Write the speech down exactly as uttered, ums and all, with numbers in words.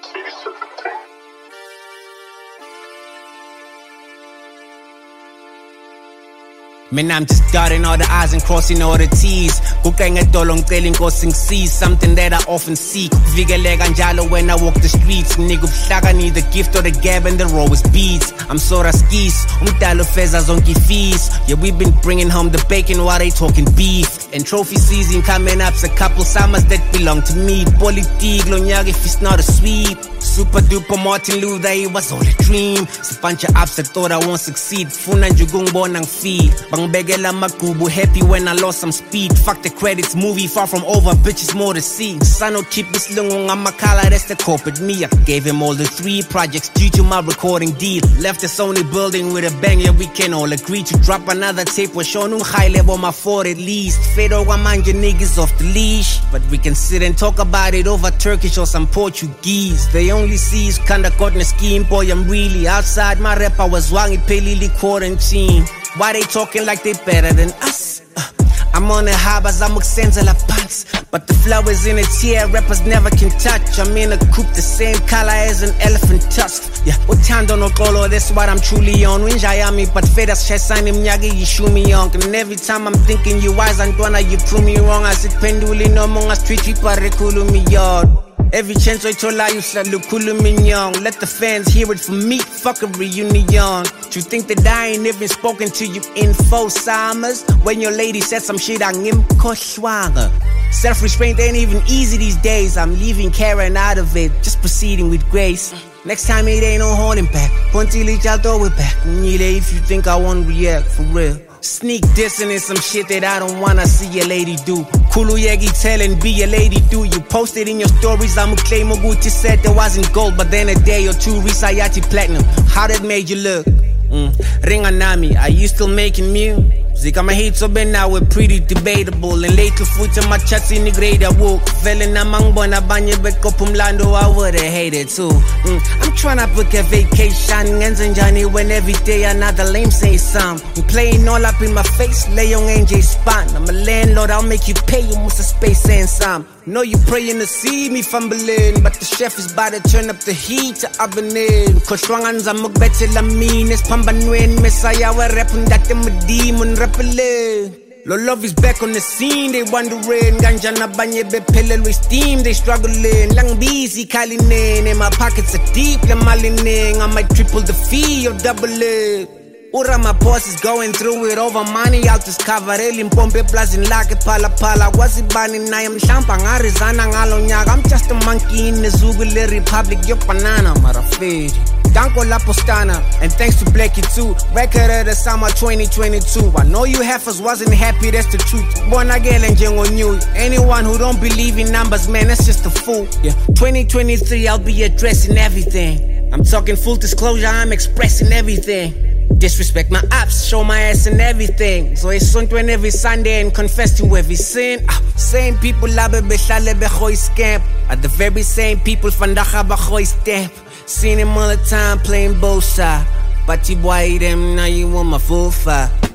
Man, I'm just dotting all the I's and crossing all the T's. Kukenga dolong telling causing C's, something that I often seek. Vigelega njalo when I walk the streets. Nigga Shaga need the gift or the gab and the row is beats. I'm Sora skis, umdalo feza zonky fees. Yeah, we've been bringing home the bacon while they talking beef. And trophy season coming up's a couple summers that belong to me. Politik lonyag if it's not a sweep. Super duper Martin Luther, it was all a dream. It's a bunch of ups that thought I won't succeed. Funa njugung bonang feed. Begela makubu, happy when I lost some speed. Fuck the credits, movie far from over, bitches more to see. Sano keep this lungung, I'm a kala, that's the corporate me. I gave him all the three projects due to my recording deal. Left the Sony building with a bang, yeah, we can all agree to drop another tape. We're showing high level, my four at least. Fedo Wamanja niggas off the leash. But we can sit and talk about it over Turkish or some Portuguese. They only see is kinda caught in a scheme, boy, I'm really outside my rep. I was wangi pelili quarantine. Why they talking like they better than us? Uh, I'm on the harbors, I'm Muxenza La Pants. But the flowers in its here, rappers never can touch. I'm in a coupe, the same color as an elephant tusk. Yeah, Otando no Kolo, that's what I'm truly on. Winjayami, but Fedas Shesani Mnyagi, you shoot me on. And every time I'm thinking you wise, Antoana, you prove me wrong. I said, Penduli no monga street, you parekulu me yard. Every chance I told you said look cool mignon. Let the fans hear it from me, fuck a reunion. You think that I ain't even spoken to you in four summers? When your lady said some shit, I'm in koshwaga. Self-restraint ain't even easy these days. I'm leaving Karen out of it, just proceeding with grace. Next time it ain't no holding back. Pontili throw it back. If you think I won't react, for real. Sneak dissing is some shit that I don't wanna see a lady do. Kulu Yegi telling be a lady do. You posted in your stories, I'ma claim Oguchi said there wasn't gold, but then a day or two Risayati platinum. How that made you look? Mm. Ringanami, are you still making music? I'm a hate so bad now, we're pretty debatable. And later foot to my chats in the grade I woke. Felling among bona banya back up umlando, I would've hated too. Mm. I'm tryna book a vacation, and Johnny when every day another lame say some. I'm playing all up in my face, lay on N J spot. I'm a landlord, I'll make you pay you most of space and some. Know you praying to see me fumbling, but the chef is about to turn up the heat to oven in. Koshwanganza mugbetela mean, pambanwen messiah we rapping that them a demon rappelin'. Lo love is back on the scene, they wondering. Ganja na banye be pele with steam, they struggling. Lang busy kalinin, and my pockets are deep, le malining. I might triple the fee or double it. Ura my boss is going through it over money out this cavarelli pompe plazin like pala pala wazi bani na yam shampa ngarizana ngalo nyaka. I'm just a monkey in the Zugule Republic, yo banana marafedi. Danko La Postana, and thanks to Blakey too. Record of the summer twenty twenty-two. I know you heifers wasn't happy, that's the truth. Born again and on you. Anyone who don't believe in numbers, man, that's just a fool. Yeah, twenty twenty-three, I'll be addressing everything. I'm talking full disclosure, I'm expressing everything. Disrespect my ops, show my ass and everything. So it's on every Sunday and confess to every sin. Ah, same people labe behlale behoy scamp. Are the very same people fandacha bahoy stamp. Seen him all the time playing both sides. But you boy them now you want my full fight.